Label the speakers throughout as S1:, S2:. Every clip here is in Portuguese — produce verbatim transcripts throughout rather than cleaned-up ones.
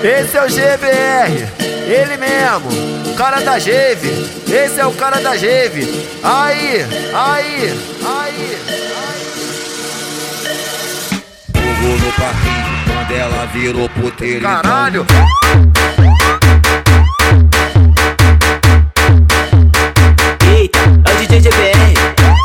S1: Esse é o G B R, ele mesmo, cara da Geve. Esse é o cara da Geve. Aí, aí, aí, aí.
S2: Fogo no parquinho, quando ela virou puteiro.
S1: Caralho.
S3: Eita, é o D J G B R.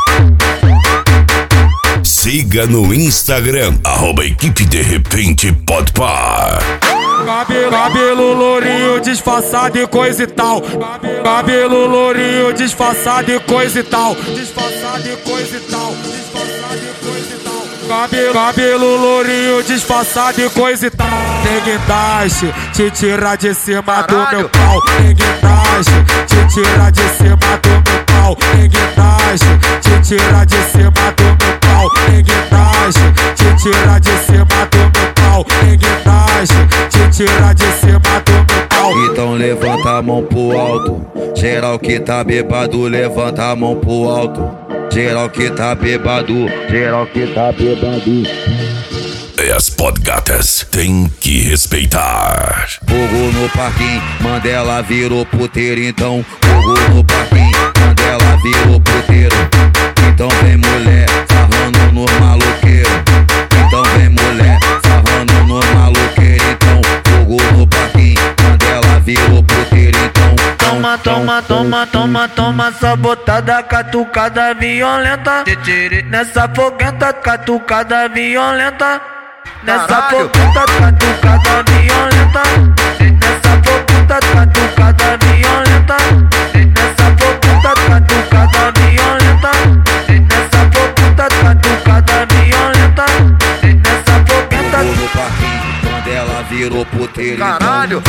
S4: Siga no Instagram, arroba equipe de repente podpar.
S5: Cabelo, cabelo lourinho, disfarçado e coisa e tal. Cabelo lourinho, disfarçado e coisa e tal. Disfarçado e coisa e tal. Disfarçado e coisa e tal. Cabelo, cabelo lourinho, disfarçado e coisa e tal. Tem guindaste, te tirar de cima
S1: Caralho.
S5: do meu pau. Tem guindaste, te tirar de cima do meu pau. Tem guindaste, te tirar de cima do meu pau. Tem guindaste, te tirar de cima do meu pau. Tem guindaste, te tirar de cima do meu pau.
S2: Então levanta a mão pro alto. Geral que tá bebado, levanta a mão pro alto. Geral que tá bebado, geral que tá bebado.
S4: E as podgatas tem que respeitar.
S2: Fogo no parquinho, Mandela virou puteiro. Então fogo no parquinho, Mandela virou puteiro. Então vem mulher, sarrando no maloqueiro. Então vem mulher, sarrando no maloqueiro. Então fogo no parquinho, Mandela virou puteiro. Então
S6: Toma, toma, toma, toma, toma, sabotada, catucada violenta. Nessa foguenta, catucada violenta. Nessa
S1: Caralho.
S6: foguenta, catucada violenta. Nessa foguenta, catucada violenta. Nessa foguenta, catucada violenta. Nessa foguenta, catucada violenta. Nessa foguenta.
S2: fogo no parquinho, Mandela virou puteiro.
S1: Caralho.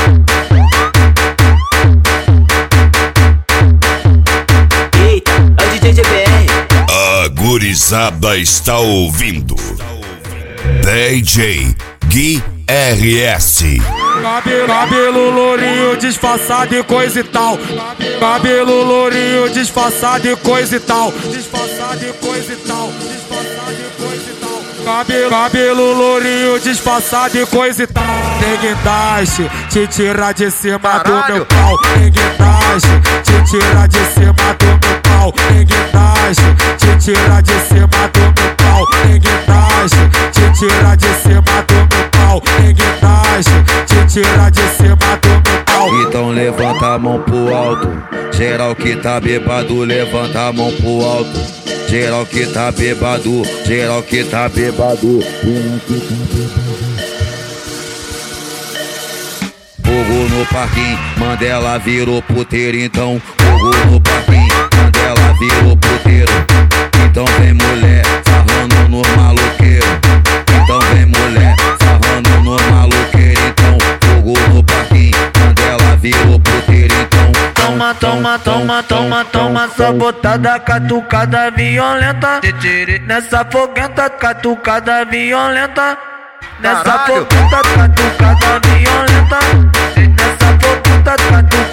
S3: Eita, é o D J G B R.
S4: A gurizada está ouvindo D J Gui R S.
S5: Cabelo, cabelo lourinho, disfarçado e coisa e tal. Cabelo lourinho, disfarçado e coisa e tal. Disfarçado e coisa e tal. Disfarçado e coisa e tal. Cabelo, cabelo lourinho, disfarçado e coisa e tal. Tem guindaste, te tirar de cima do
S1: Caralho.
S5: meu pau. Tem guindaste, te tirar de cima do meu pau. Tem guindaste, te tirar de cima do meu pau. Tem guindaste, te tirar de cima do meu pau. Tem guindaste, te tirar de cima do meu pau.
S2: Então levanta a mão pro alto. Geral que tá bebado, levanta a mão pro alto. Geral que tá bebado, geral que tá bebado. Fogo no parquinho, Mandela virou puteiro. Então fogo no parquinho, Mandela virou puteiro. Então vem mulher, sarrando no maloqueiro. Então vem mulher, sarrando no maloqueiro. Então fogo no parquinho, Mandela virou puteiro. Então
S6: Toma, toma, toma, toma, toma, sabotada, catucada violenta. Nessa foguenta, catucada violenta. Nessa
S1: Caralho.
S6: foguenta, catucada violenta. Nessa foguenta, catucada